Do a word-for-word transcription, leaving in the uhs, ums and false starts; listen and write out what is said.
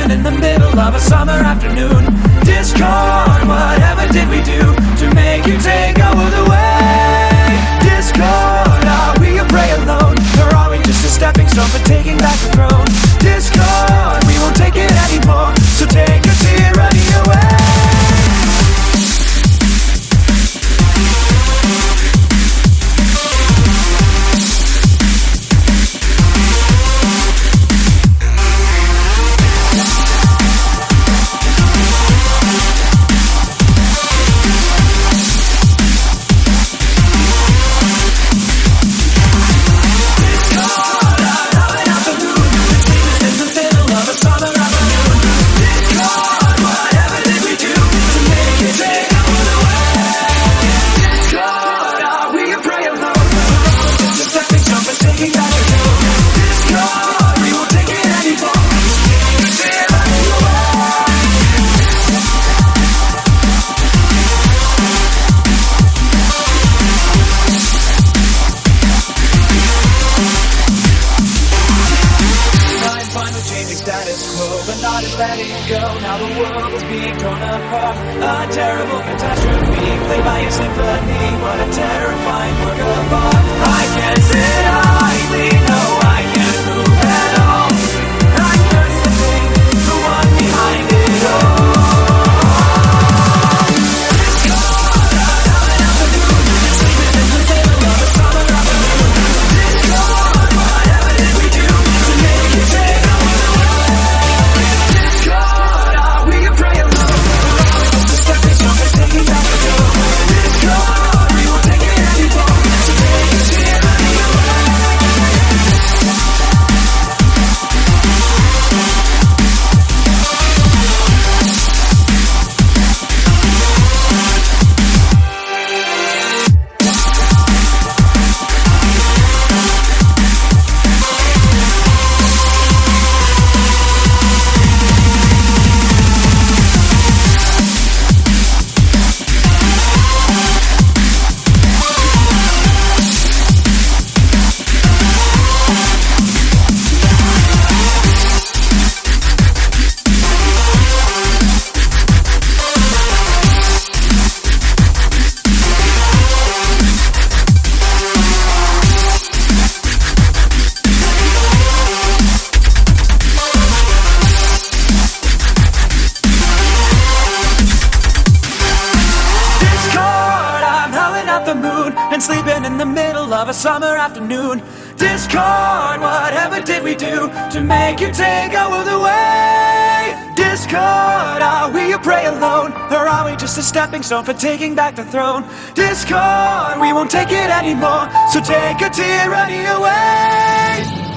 sleeping in the middle of a summer afternoon. Discord, whatever did we do to make you take over the way? Discord, are we a prey alone, or are we just a stepping stone for taking back the throne? Discord, we won't take it anymore, so take a tyranny away. But not in letting go. Now the world is being torn apart. A terrible catastrophe played by a symphony. What a terrifying work of art. I can't sit idly, no, I can't move at all. I curse the thing, the one behind it all. Discord, I'm out the moon, sleeping in the middle of a summer afternoon. Discord, whatever did we do to make you take over the world? And sleeping in the middle of a summer afternoon. Discord, whatever did we do to make you take over the way? Discord, are we a prey alone, or are we just a stepping stone for taking back the throne? Discord, we won't take it anymore, so take a tyranny away.